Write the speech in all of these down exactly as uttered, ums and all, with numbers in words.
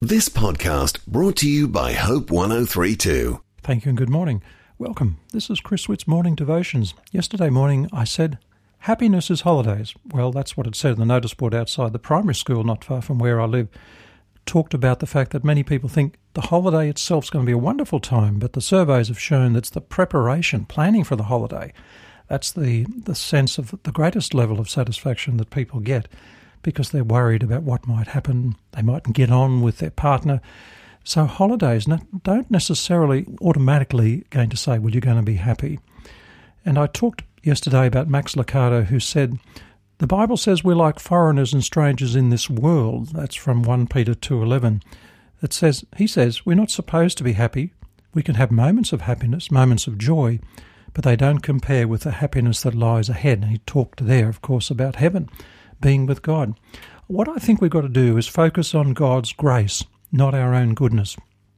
This podcast brought to you by Hope one oh three two. Thank you and good morning. Welcome. This is Chris Witt's Morning Devotions. Yesterday morning I said, happiness is holidays. Well, that's what it said on the notice board outside the primary school not far from where I live. Talked about the fact that many people think the holiday itself is going to be a wonderful time, but the surveys have shown that's the preparation, planning for the holiday. That's the, the sense of the greatest level of satisfaction that people get because they're worried about what might happen. They mightn't get on with their partner. So holidays don't necessarily automatically going to say, well, you're going to be happy. And I talked yesterday about Max Lucado, who said, the Bible says we're like foreigners and strangers in this world. That's from First Peter two eleven. It says, he says, we're not supposed to be happy. We can have moments of happiness, moments of joy, but they don't compare with the happiness that lies ahead. And he talked there, of course, about heaven, being with God. What I think we've got to do is focus on God's grace, not our own goodness.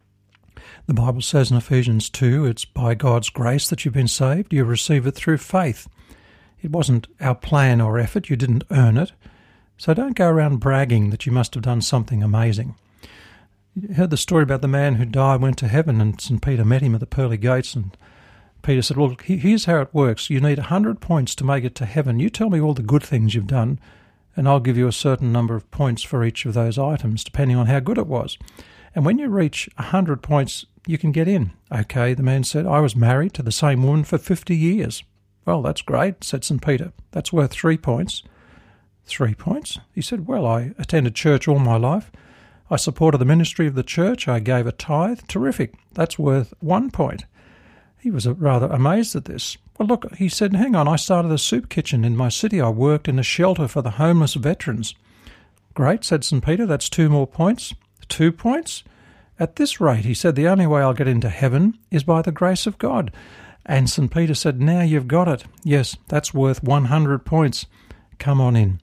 The Bible says in Ephesians two, it's by God's grace that you've been saved. You receive it through faith. It wasn't our plan or effort. You didn't earn it. So don't go around bragging that you must have done something amazing. You heard the story about the man who died, went to heaven, and Saint Peter met him at the pearly gates, and Peter said, well, here's how it works. You need one hundred points to make it to heaven. You tell me all the good things you've done, and I'll give you a certain number of points for each of those items, depending on how good it was. And when you reach one hundred points, you can get in. Okay, the man said, I was married to the same woman for fifty years. Well, that's great, said Saint Peter. That's worth three points. Three points? He said, well, I attended church all my life. I supported the ministry of the church. I gave a tithe. Terrific. That's worth one point. He was rather amazed at this. Well, look, he said, hang on, I started a soup kitchen in my city. I worked in a shelter for the homeless veterans. Great, said Saint Peter. That's two more points. Two points? At this rate, he said, the only way I'll get into heaven is by the grace of God. And Saint Peter said, now you've got it. Yes, that's worth one hundred points. Come on in.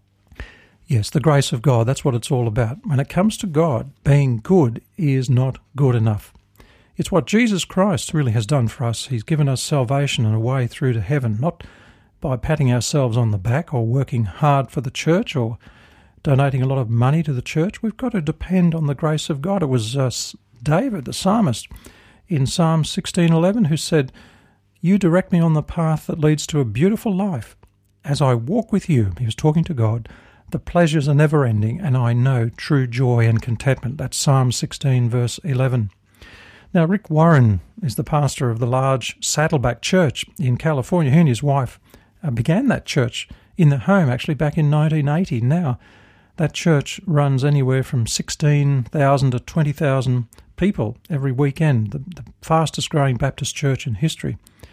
Yes, the grace of God, that's what it's all about. When it comes to God, being good is not good enough. It's what Jesus Christ really has done for us. He's given us salvation and a way through to heaven, not by patting ourselves on the back or working hard for the church or donating a lot of money to the church. We've got to depend on the grace of God. It was uh, David, the psalmist, in Psalm sixteen eleven, who said, you direct me on the path that leads to a beautiful life. As I walk with you, he was talking to God, the pleasures are never ending, and I know true joy and contentment. That's Psalm sixteen, verse eleven. Now, Rick Warren is the pastor of the large Saddleback Church in California. He and his wife uh, began that church in the home, actually, back in nineteen eighty. Now, that church runs anywhere from sixteen thousand to twenty thousand people every weekend, the, the fastest growing Baptist church in history.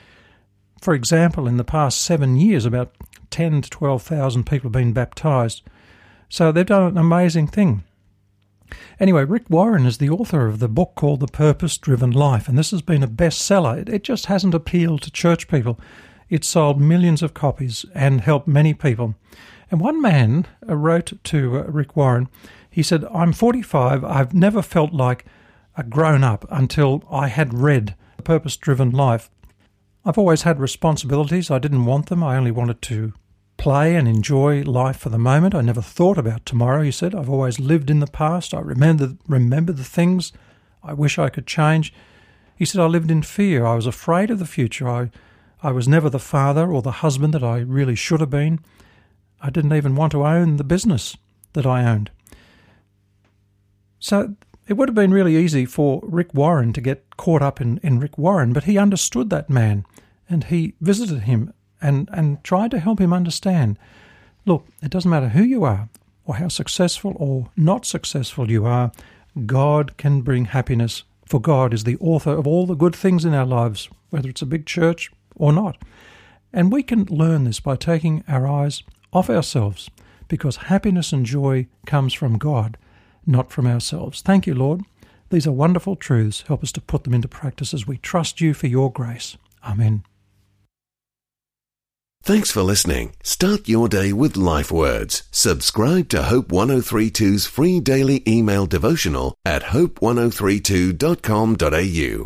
For example, in the past seven years, about ten to twelve thousand people have been baptized. So they've done an amazing thing. Anyway, Rick Warren is the author of the book called The Purpose-Driven Life, and this has been a bestseller. It, it just hasn't appealed to church people. It's sold millions of copies and helped many people. And one man wrote to Rick Warren, he said, I'm forty-five, I've never felt like a grown-up until I had read The Purpose-Driven Life. I've always had responsibilities. I didn't want them. I only wanted to play and enjoy life for the moment. I never thought about tomorrow, he said. I've always lived in the past. I remember, remember the things I wish I could change. He said, I lived in fear. I was afraid of the future. I, I was never the father or the husband that I really should have been. I didn't even want to own the business that I owned. So it would have been really easy for Rick Warren to get caught up in, in Rick Warren, but he understood that man and he visited him and, and tried to help him understand. Look, it doesn't matter who you are or how successful or not successful you are, God can bring happiness, for God is the author of all the good things in our lives, whether it's a big church or not. And we can learn this by taking our eyes off ourselves, because happiness and joy comes from God, not from ourselves. Thank you, Lord. These are wonderful truths. Help us to put them into practice as we trust you for your grace. Amen. Thanks for listening. Start your day with Life Words. Subscribe to Hope one oh three two's free daily email devotional at hope one oh three two dot com dot a u.